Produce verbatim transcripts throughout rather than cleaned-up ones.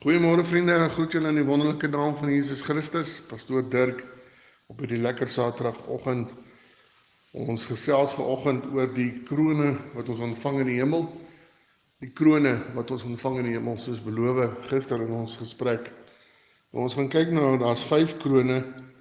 Goeiemôre vriende, groet julle in die wonderlike naam van Jesus Christus. Pastoor Dirk op hierdie lekker Saterdagoggend. Ons gesels vanoggend oor die krone wat ons ontvang in die hemel. Die krone wat ons ontvang in die hemel, soos beloof gister in ons gesprek. Ons gaan kyk na, daar's vyf krone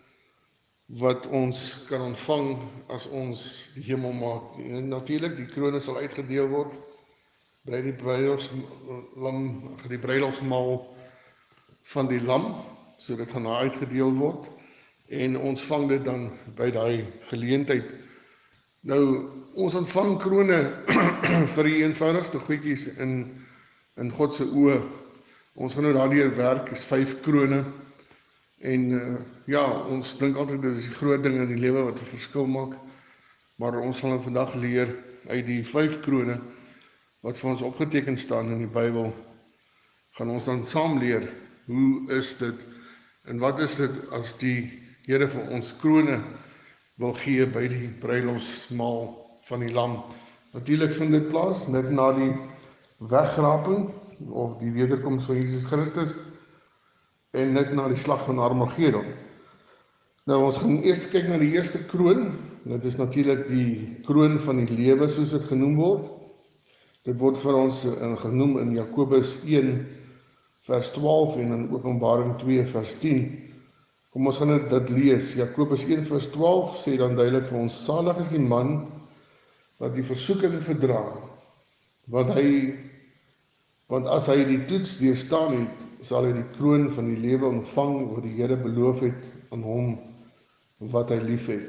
wat ons kan ontvang as ons die hemel maak. En natuurlik, die krone sal uitgedeel word by die bruilofslam, die bruilofsmaal van die lam, so dit gaan daar uitgedeel word, en ons vang dit dan by daai geleentheid. Nou, ons ontvang krone vir die eenvoudigste goedjies in, in God se oë. Ons gaan nou daardeur werk, is vyf krone, en uh, ja, ons dink altyd dit is die groot ding in die lewe wat 'n verskil maak, maar ons gaan nou vandag leer uit die vyf krone, wat vir ons opgeteken staan in die Bybel, gaan ons dan saam leer, hoe is dit, en wat is dit as die Here vir ons krone wil gee by die bruilofsmaal van die lam. Natuurlik vind dit plaas, net na die wegraping, of die wederkoms van Jesus Christus, en net na die slag van Armageddon. Nou, ons gaan eers kyk na die eerste kroon, dit is natuurlik die kroon van die lewe, soos dit genoem word. Dit word vir ons genoem in Jakobus een vers twaalf en in Openbaring twee vers tien. Kom ons gaan dit lees. Jakobus een vers twaalf sê dan duidelik vir ons: salig is die man wat die versoeking verdra, want hy want as hy die toets deurstaan het, sal hy die kroon van die lewe ontvang wat die Here beloof het aan hom wat hy liefhet.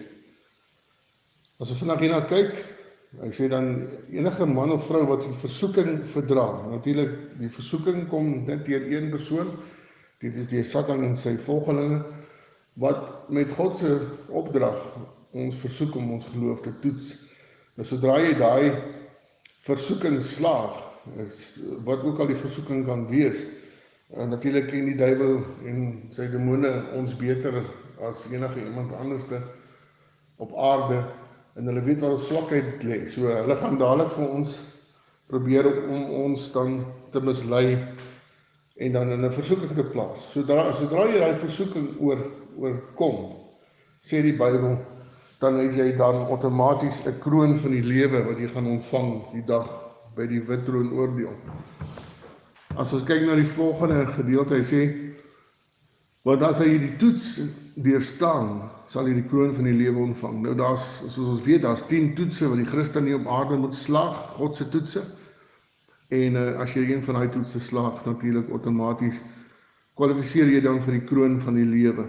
As ons vandag hierna kyk, hy sê dan enige man of vrou wat die versoeking verdra. Natuurlik, die versoeking kom net deur een persoon. Dit is die Satan en sy volgelinge, wat met God se opdrag ons versoek om ons geloof te toets. Nou, sodra jy daai versoeking slaag, is wat ook al die versoeking kan wees. En natuurlik ken die duiwel en sy demone ons beter as enige iemand anderste op aarde, en hulle weet waar ons swakheid lê. So hulle gaan dadelik vir ons probeer om ons dan te mislei en dan in 'n versoeking te plaas. Sodra sodra jy daai versoeking oor oorkom, sê die Bybel, dan het jy dan outomaties 'n kroon van die lewe wat jy gaan ontvang die dag by die wit troon oordeel. As ons kyk na die volgende gedeelte, hy sê, want as hy die toets deurstaan, sal hy die kroon van die lewe ontvang. Nou, daar's, soos ons weet, daar's tien toetse wat die Christen nie op aarde moet slaag, God se toetse. En uh, as jy een van die toetse slaag, natuurlik outomaties kwalifiseer jy dan vir die kroon van die lewe.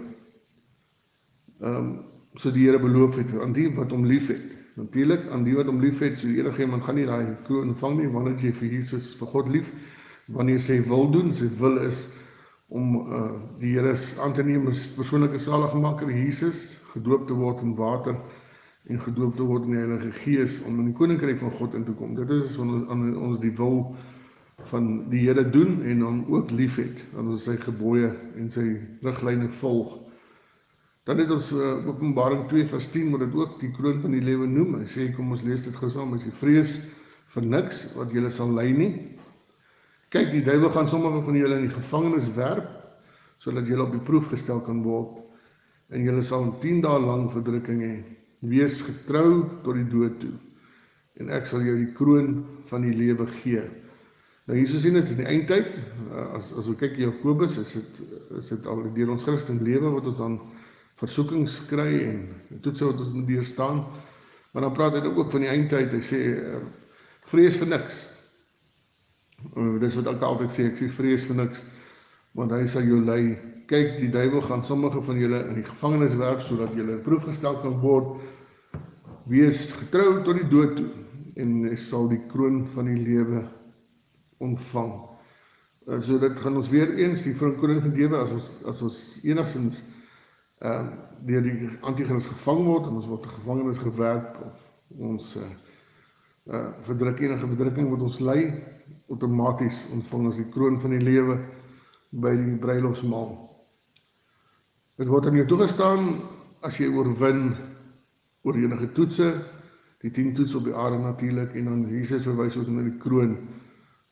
Um, so die Here beloof het aan die wat hom lief het. Natuurlik aan die wat hom lief het, so enige iemand gaan nie daai kroon ontvang nie, wanneer jy vir Jesus, vir God lief, wanneer sy wil doen, sy wil is om uh, die Here aan te neem as persoonlike saligmaker, Jesus, gedoop te word in water en gedoop te word in die Heilige Gees, om in die koninkryk van God in te kom. Dit is aan ons die wil van die Here doen en dan ook lief het, aan ons sy gebooie en sy riglyne volg. Dan het ons uh, Openbaring twee vers tien, wat dit ook die kroon van die lewe noem. Hy sê, kom ons lees dit gesaam, as jy vrees vir niks wat julle sal ly nie. Kyk, die duiwel gaan sommige van julle in die gevangenis werp, sodat julle op die proef gestel kan word, en julle sal tien dae lang verdrukking hê. Wees getrou tot die dood toe, en ek sal jou die kroon van die lewe gee. Nou, hier so sien ons in die eindtyd, as, as ons kyk in Jakobus, is dit, is dit al deur ons Christen lewe, wat ons dan versoekings kry, en toetse wat ons moet deurstaan, maar dan praat hy ook van die eindtyd, hy sê, vrees vir niks. Dit is wat ek altyd sê, ek sê vrees vir niks, want hy sal jou lei. Kyk, die duiwel gaan sommige van julle in die gevangenis werp, sodat julle in proef gestel kan word. Wees getrou tot die dood toe, en jy sal die kroon van die lewe ontvang. So dit gaan ons weer eens, die kroon van die lewe, as ons, as ons enigstens uh, deur die antichrist gevang word, en ons word in gevangenis gewerp, of ons uh, uh, verdruk, enige verdrukking wat ons lei, outomaties ontvang ons die kroon van die lewe by die bruilofsmaal. Dit word aan jou toegestaan as jy oorwin oor enige toetse, die tien toets op die aarde natuurlik, en dan Jesus verwys ons na die kroon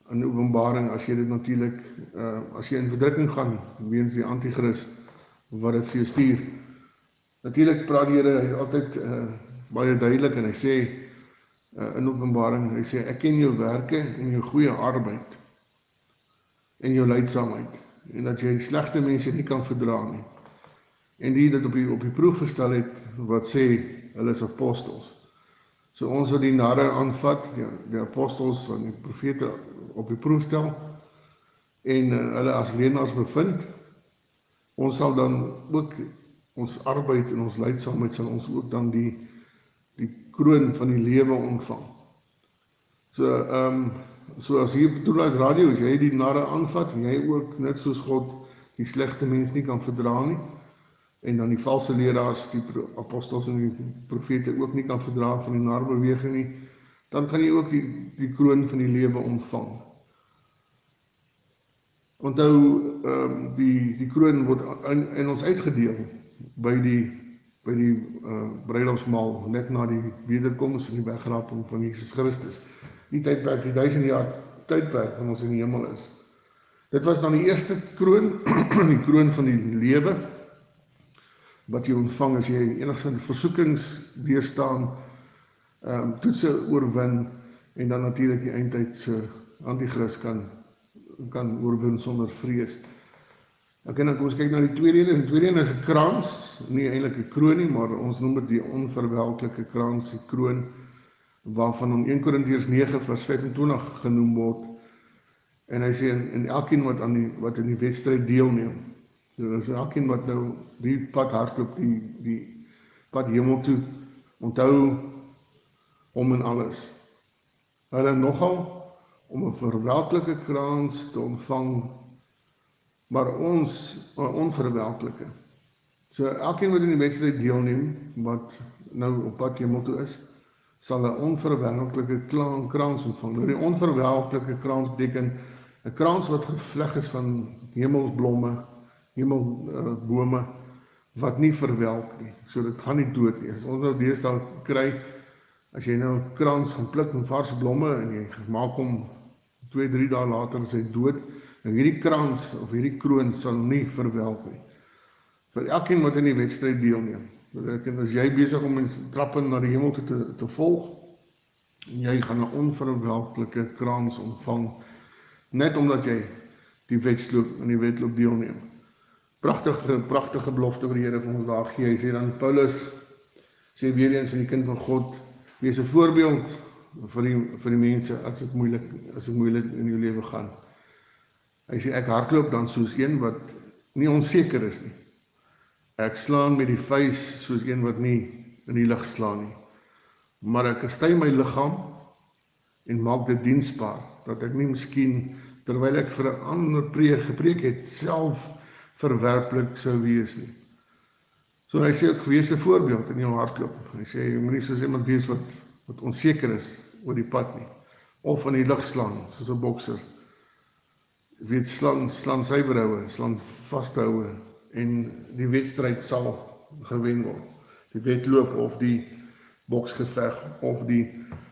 in Openbaring, as jy dit natuurlik, uh, as jy in verdrukking gaan, weens die antichrist, wat dit vir jou stuur. Natuurlik praat die Here altyd uh, baie duidelik, en hy sê, uh, in Openbaring, hy sê, ek ken jou werke, en jou goeie arbeid, en jou lydsaamheid, en dat jy slegte mense nie kan verdra nie, en die dit op die, op die proef gestel het, wat sê, hulle is apostels. So ons wat die narre aanvat, die, die apostels en die profete op die proef stel, en uh, hulle as leenaars bevind, ons sal dan ook, ons arbeid en ons lydsaamheid, sal ons ook dan die, die kroon van die lewe ontvang. So, um, so as hier bedoel uit radio, as jy die narre aanvat, en jy ook net soos God die slegte mens nie kan verdra nie, en dan die valse leraars, die apostels en die profete ook nie kan verdra van die narbeweging nie, dan kan jy ook die, die kroon van die lewe ontvang. Onthou, um, die, die kroon word in, in ons uitgedeel by die, by die uh, bruilofsmaal, net na die wederkoms en die wegraping van Jesus Christus. Die tydperk, die duisend jaar tydperk van ons in die hemel is. Dit was dan die eerste kroon, die kroon van die lewe, wat jy ontvang as jy enigszins versoekings deurstaan, um, toetse oorwin, en dan natuurlik die eindtydse antichrist kan, kan oorwin sonder vrees. Ok, dan kom ons kyk na die tweede ene. Die tweede ene is 'n krans, nie eintlik 'n kroon nie, maar ons noem dit die onverwelklike krans, die kroon, waarvan in eerste Korintiërs nege vers vyfentwintig genoem word. En hy sê, en, en elkeen wat, aan die, wat in die wedstryd deelneem, so is elkeen wat nou die pad hardloop, die, die pad hemel toe, onthou hom in alles. Hulle nogal om 'n verwelklike krans te ontvang, maar ons 'n onverwelklike. So elkeen wat in die wedstryd deelneem, wat nou op pad hemel toe is, sal 'n onverwelklike krans ontvang. Nou die onverwelklike krans beteken 'n krans wat gevleg is van hemelsblomme, hemelbome, wat nie verwelk nie. So dit gaan nie dood nie. As ons nou deesdae kry, as jy nou 'n krans gaan pluk met vars blomme en jy maak hom twee, drie dae later is hy dood, en hierdie krans of hierdie kroon sal nie verwelk nie. Vir elkeen wat in die wedstryd deelneem. En as jy besig om in trappe na die hemel te, te, te volg, en jy gaan 'n onverwelklike krans ontvang, net omdat jy die wedloop in die wedloop deelneem. Pragtige, pragtige belofte wat die Here vir ons daar gee. Hy sê dan, Paulus sê weer eens aan die kind van God, wees 'n voorbeeld vir die, vir die mense as dit moeilik, as dit moeilik in jou lewe gaan. Hy sê, ek hardloop dan soos een wat nie onseker is nie. Ek slaan met die vuis soos een wat nie in die lug slaan nie. Maar ek kastei my liggaam en maak dit diensbaar, dat ek nie miskien, terwyl ek vir 'n ander preek gepreek het, self verwerplik sou wees nie. So hy sê, ek wees 'n voorbeeld in jou hardloop. Hy sê, jy moet nie soos iemand wees wat, wat onseker is oor die pad nie, of in die lug slaan, soos 'n bokser. Jy weet, slaan, slaan suiwerhoue, slaan vasthoue, en die wedstryd sal gewen word. Die wedloop of die boksgeveg of die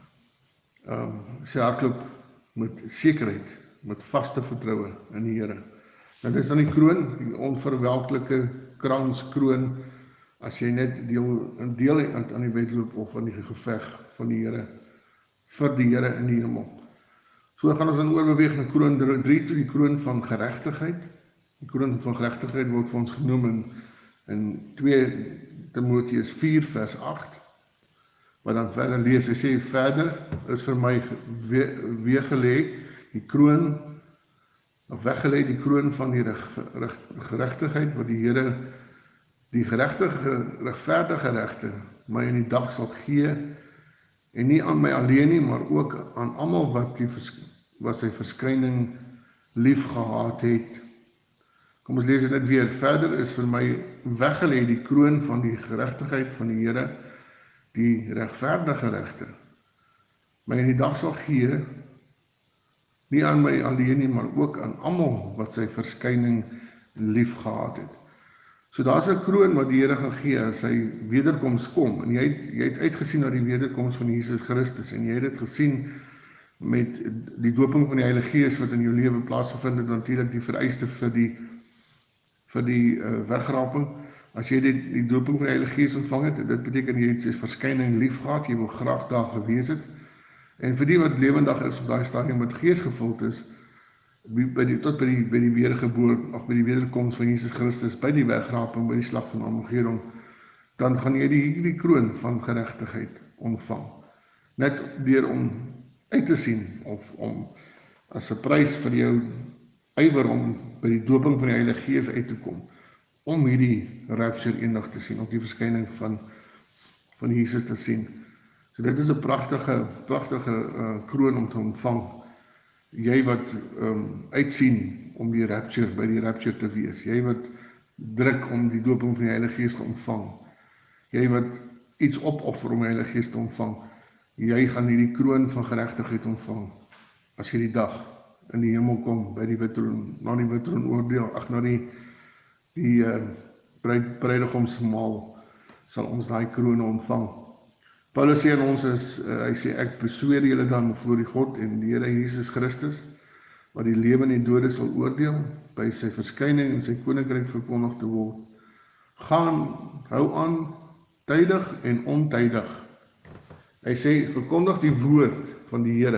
um, sy hardloop met sekerheid, met vaste vertroue in die Here. Nou dis dan die kroon, die onverwelklike kranskroon, as jy net deel, een deel het aan die wedloop of aan die geveg van die Here, vir die Here in die hemel. So gaan ons dan oorbeweeg na kroon drie toe, die kroon van geregtigheid. Die kroon van geregtigheid word vir ons genoem in, in twee Timoteus vier vers agt, wat dan verder lees, hy sê, verder is vir my weeggelê die kroon, of weggelê die kroon van die geregtigheid, wat die Here, die geregtige, regverdige regte, my in die dag sal gee, en nie aan my alleen nie, maar ook aan almal wat, die, wat sy verskyning lief gehad het. Kom ons lees dit net weer. Verder is vir my weggelê die kroon van die geregtigheid van die Here, die regverdige regter, my in die dag sal gee, nie aan my alleen nie, maar ook aan almal wat sy verskyning lief gehad het. So daar's 'n kroon wat die Here gaan gee as sy wederkoms kom, en jy het, jy het uitgesien na die wederkoms van Jesus Christus, en jy het dit gesien met die doping van die Heilige Gees wat in jou lewe plaasgevind het, natuurlik die vereiste vir die vir die uh, wegraping. As jy die, die doping van die Heilige Gees ontvang het, dit beteken jy het sy verskyning lief gehad, jy wil graag daar gewees het. En vir die wat lewendig is op daai stadium wat gees gevuld is, by die, tot by die, by die wedergeboorte, of by die wederkoms van Jesus Christus, by die wegraping, by die slag van Armageddon, dan gaan jy die, die kroon van geregtigheid ontvang. Net deur om uit te sien, of om as 'n prys vir jou ywer om by die doping van die Heilige Gees uit te kom, om hierdie rapture eendag te sien, of die verskyning van, van Jesus te sien. So dit is 'n pragtige, pragtige uh, kroon om te ontvang. Jy wat um, uitsien om die rapture, by die rapture te wees. Jy wat druk om die doping van die Heilige Gees te ontvang. Jy wat iets opoffer om die Heilige Gees te ontvang. Jy gaan hierdie kroon van geregtigheid ontvang, as jy die dag in die hemel kom, by die wittroon, na die wittroon oordeel, ag na die, die uh, bruidegomsmaal, sal ons daai kroon ontvang. Paulus sê aan ons is, uh, hy sê, ek besweer julle dan voor die God en die Here Jesus Christus, wat die lewe en die dode sal oordeel, by sy verskyning en sy koninkryk verkondig te word. Gaan, hou aan, tydig en ontydig. Hy sê, verkondig die woord van die Here,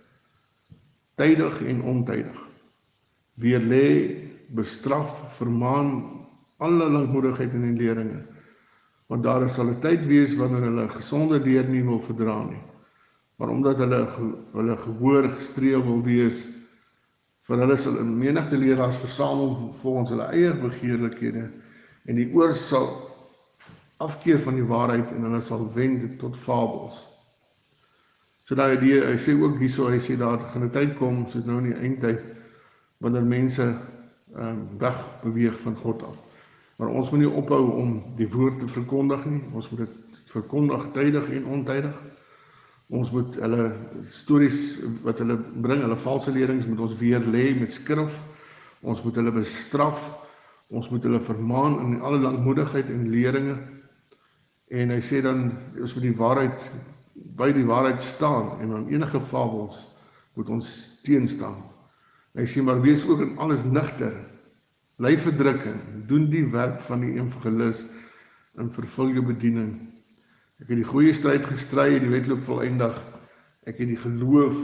tydig en ontydig. Weerlê, bestraf, vermaan, alle lankmoedigheid en die leringe. Want daar sal 'n tyd wees wanneer hulle gesonde leer nie wil verdra nie. Maar omdat hulle, hulle gehoor gestreel wil wees, vir hulle sal 'n menigte leraars versamel volgens hulle eie begeerlikhede, en die oor sal afkeer van die waarheid en hulle sal wend tot fabels. So daai idee, hy sê ook hierso, hy sê daar gaan 'n tyd kom, soos nou in die eindtyd, wanneer mense um, weg beweeg van God af. Maar ons moet nie ophou om die woord te verkondig nie, ons moet dit verkondig tydig en ontydig. Ons moet hulle stories wat hulle bring, hulle valse lerings, moet ons weer lê met skrif, ons moet hulle bestraf, ons moet hulle vermaan in alle lankmoedigheid en leringe, en hy sê dan, ons moet die waarheid, by die waarheid staan, en aan enige fabels moet ons teenstaan. Hy sê, maar wees ook in alles nigter, bly verdrukking, doen die werk van die evangelis, en vervul jou bediening. Ek het die goeie stryd gestry, die wedloop voleindig, ek het die geloof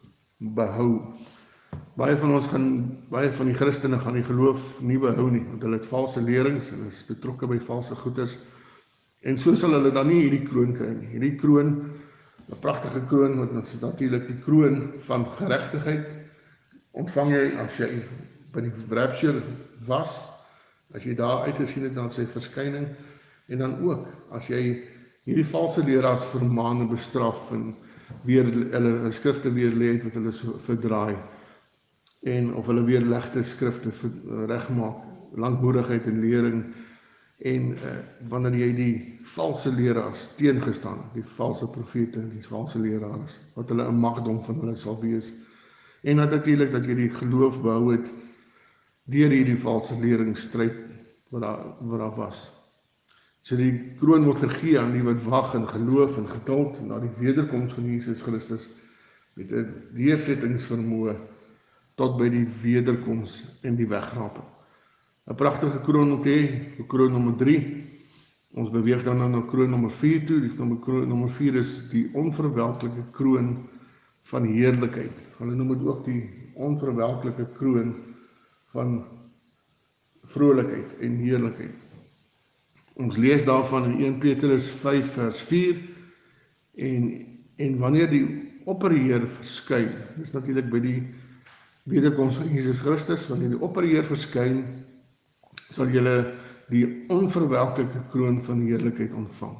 behou. Baie van ons gaan, baie van die Christene gaan die geloof nie behou nie, want hulle het valse lerings, hulle is betrokke by valse goeders, en so sal hulle dan nie hierdie kroon kry nie. Hierdie kroon, 'n pragtige kroon, wat natuurlik die kroon van geregtigheid, ontvang jy as jy by die rapture was, as jy daar uitgesien het na sy verskyning, en dan ook, as jy hierdie valse leraars vermaan en bestraf, en weer hulle skrifte weer lê het, wat hulle so verdraai, en of hulle weer legte skrifte regmaak, lankmoedigheid en lering, en uh, wanneer jy die valse leraars teengestaan, die valse profete, die valse leraars, wat hulle 'n magdom van hulle sal wees, en dat natuurlik dat jy die geloof behou het, deur hierdie valse leringsstryd wat daar, wat daar was. So die kroon word gegee aan die wat wag in geloof en geduld na die wederkoms van Jesus Christus, met 'n deursettingsvermoë tot by die wederkoms en die wegraping. 'n Pragtige kroon om te hê, kroon nommer drie. Ons beweeg dan na kroon nommer vier toe. Die kroon nommer vier is die onverwelklike kroon van heerlikheid. Hulle noem dit ook die onverwelklike kroon van vrolikheid en heerlikheid. Ons lees daarvan in Eerste Petrus vyf vers vier, en, en wanneer die opperheer verskyn, dis natuurlik by die wederkoms van Jesus Christus, wanneer die opperheer verskyn, sal julle die onverwelklike kroon van heerlikheid ontvang.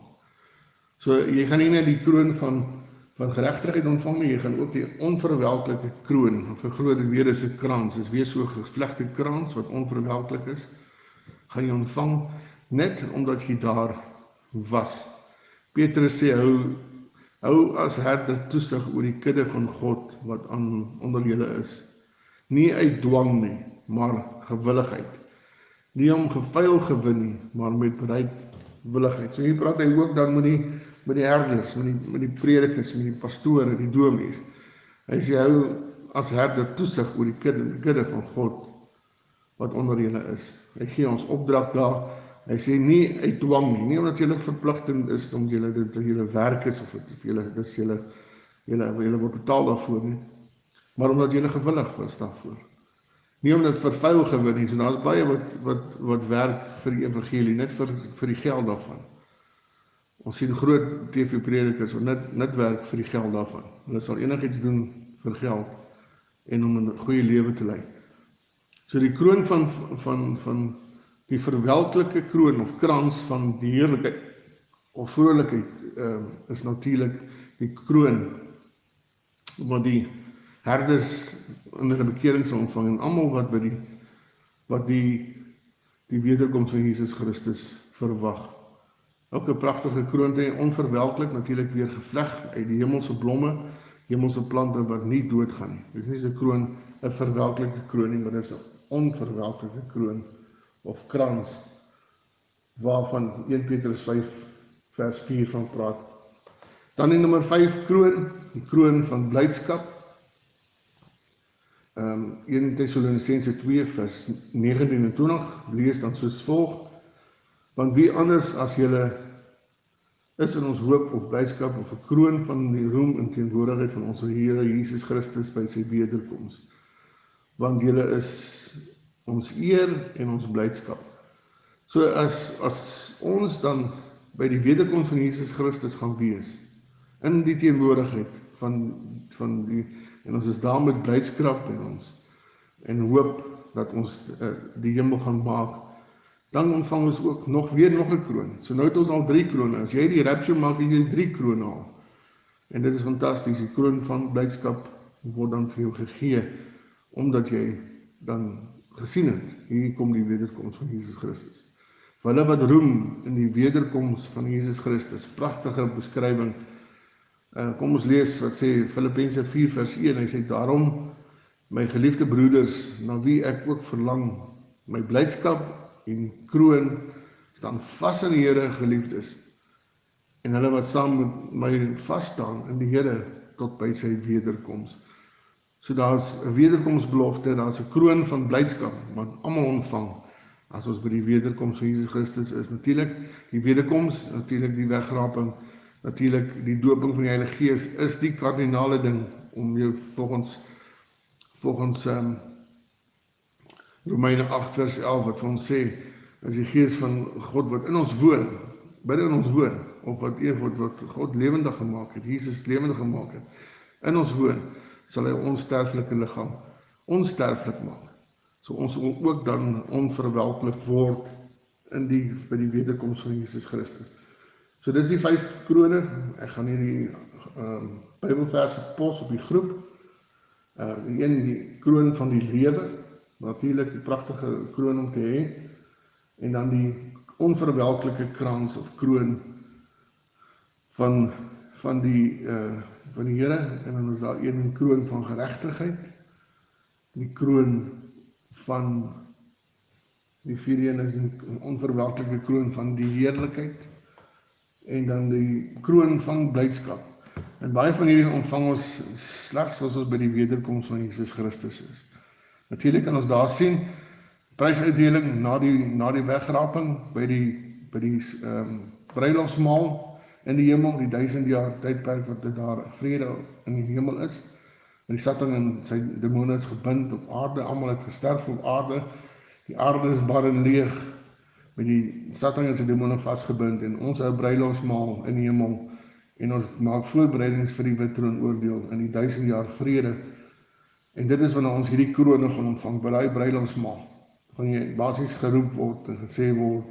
So jy gaan nie net die kroon van, van geregtigheid ontvang nie, jy gaan ook die onverwelklike kroon, of vergroot dit weer is 'n krans, is weer so 'n gevlegte krans wat onverwelklik is, gaan jy ontvang, net omdat jy daar was. Petrus sê, hou, hou as herder toesig oor die kudde van God, wat aan, onder julle is. Nie uit dwang nie, maar gewilligheid. Nie om gevuil gewin nie, maar met bereidwilligheid. So hier praat hy ook dan met die, met die herders, met die, met die predikers, met die pastore, die dominees. Hy sê hou as herder toesig oor die kudde, kudde van God wat onder julle is. Hy gee ons opdrag daar. Hy sê nie uit dwang nie, nie omdat julle verpligtend is om julle dit julle werk is of dit julle dis julle julle julle word betaal daarvoor nie, maar omdat julle gewillig was daarvoor. Nie omdat vir vuil gewin nie. So daar's baie wat wat wat werk vir die evangelie, net vir vir die geld daarvan. Ons sien groot T V-predikers wat net net werk vir die geld daarvan. Hulle sal enigiets doen vir geld en om 'n goeie lewe te lei. So die kroon van van van die verwelklike kroon of krans van die heerlikheid of vrolikheid uh, is natuurlik die kroon wat die herders in hulle bekering sal ontvang en almal wat by die wat die die wederkoms van Jesus Christus verwag. Ook 'n pragtige kroonte, onverwelklik, natuurlik weer gevleg uit die hemelse blomme, hemelse plante wat nie doodgaan nie. Dit is nie so 'n kroon, 'n verwelklike kroon nie, maar dit is 'n onverwelklike kroon of krans waarvan Eerste Petrus vyf vers vier van praat. Dan in nommer vyf kroon, die kroon van blydskap. Um, Eerste Tessalonisense twee vers negentien en twintig lees dan soos volg: want wie anders as julle is in ons hoop of blydskap of 'n kroon van die roem en teenwoordigheid van ons Here Jesus Christus by sy wederkoms. Want julle is ons eer en ons blydskap. So as as ons dan by die wederkoms van Jesus Christus gaan wees, in die teenwoordigheid van van die en ons is daar met blydskap en ons en hoop dat ons uh, die hemel gaan maak, dan ontvang ons ook nog weer nog 'n kroon. So nou het ons al drie krone. As jy die rapture maak, het jy drie krone al. En dit is fantasties. Die kroon van blydskap word dan vir jou gegee, omdat jy dan gesien het, hier kom die wederkoms van Jesus Christus. Vir hulle wat roem in die wederkoms van Jesus Christus, pragtige beskrywing. Uh, kom ons lees wat sê Filippense vier vers een, hy sê daarom, my geliefde broeders, na wie ek ook verlang, my blydskap en kroon, staan vas in die Here, geliefdes, en hulle wat saam met my vasstaan in die Here, tot by sy wederkoms. So daar is 'n wederkomsbelofte, daar is 'n kroon van blydskap, wat almal ontvang, as ons by die wederkoms van Jesus Christus is. Natuurlik, die wederkoms, natuurlik die wegraping, natuurlik die doping van die Heilige Gees, is die kardinale ding, om jou volgens, volgens um, Romeine agt vers elf, wat vir ons sê, as die Gees van God wat in ons woon, binne in ons woon, of wat, wat, wat God lewendig gemaak het, Jesus lewendig gemaak het, in ons woon, sal hy ons sterflike liggaam onsterflik maak. So ons sal ook dan onverwelklik word in die, by die wederkoms van Jesus Christus. So dis die vyf krone. Ek gaan hier die um, Bybelverse pos op die groep. Uh, die een, die kroon van die lewe, natuurlik die pragtige kroon om te hê, en dan die onverwelklike krans of kroon van, van die uh, van die Here, en dan is daar een kroon van geregtigheid, die kroon van die vierde een is die onverwelklike kroon van die heerlikheid, en dan die kroon van blydskap. En baie van hierdie ontvang ons slegs as ons by die wederkoms van Jesus Christus is. Natuurlik kan ons daar sien, prysuitdeling na die, na die wegraping, by die, by die um, bruilofsmaal in die hemel, die duisend jaar tydperk wat daar vrede in die hemel is. En die Satan en sy demone is gebind op aarde, almal het gesterf op aarde, die aarde is bar en leeg, met die Satan en sy demone vastgebind, en ons hou bruilofsmaal in die hemel, en ons maak voorbereidings vir die wit troon oordeel, in die duisend jaar vrede, en dit is wanneer ons hierdie krone gaan ontvang, by die bruilofsmaal, van jy basies geroep word, en gesê word,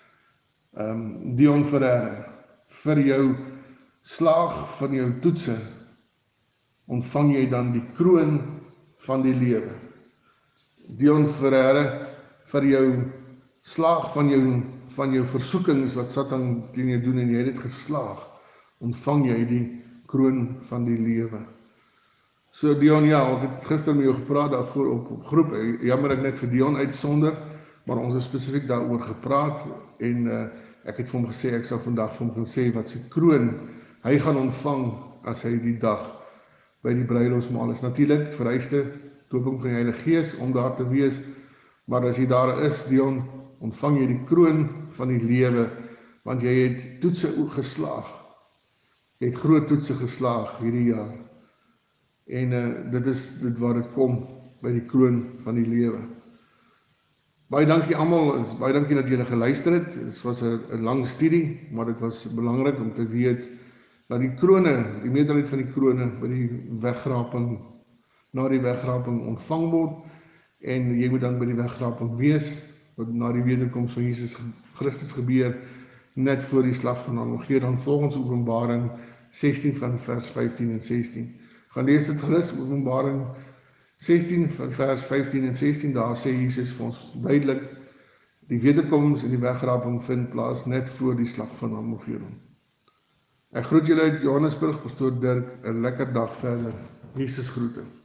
um, Dion Ferreira, vir jou slaag van jou toetse, ontvang jy dan die kroon van die lewe. Dion Ferreira, vir jou slaag van jou, van jou versoekings wat Satan teen jou doen, en jy het geslaag, ontvang jy die kroon van die lewe. So Dion, ja, ek het gister met jou gepraat daarvoor op, op groep, jammer ek net vir Dion uitsonder, maar ons het spesifiek daaroor gepraat, en uh, ek het vir hom gesê, ek sal vandag vir hom gaan sê, wat sy kroon, hy gaan ontvang, as hy die dag by die bruilofsmaal. Is natuurlik vereiste dooping van die Heilige Gees om daar te wees, maar as jy daar is, Dion, ontvang jy die kroon van die lewe, want jy het toetse geslaag. Jy het groot toetse geslaag hierdie jaar. En uh, dit is dit waar dit kom, by die kroon van die lewe. Baie dankie almal, baie dankie dat julle geluister het. Dit was 'n lang studie, maar dit was belangrik om te weet dat die krone, die meerderheid van die krone by die wegraping, na die wegraping ontvang word, en jy moet dan by die wegraping wees, wat na die wederkoms van Jesus Christus gebeur, net voor die slag van Armageddon, volgens Openbaring sestien van vers vyftien en sestien. Gaan lees dit gerus, Openbaring sestien van vers vyftien en sestien, daar sê Jesus vir ons duidelik, die wederkoms en die wegraping vind plaas net voor die slag van Armageddon. Ek groet julle uit Johannesburg, Pastoor Dirk, 'n lekker dag verder. Jesus groete.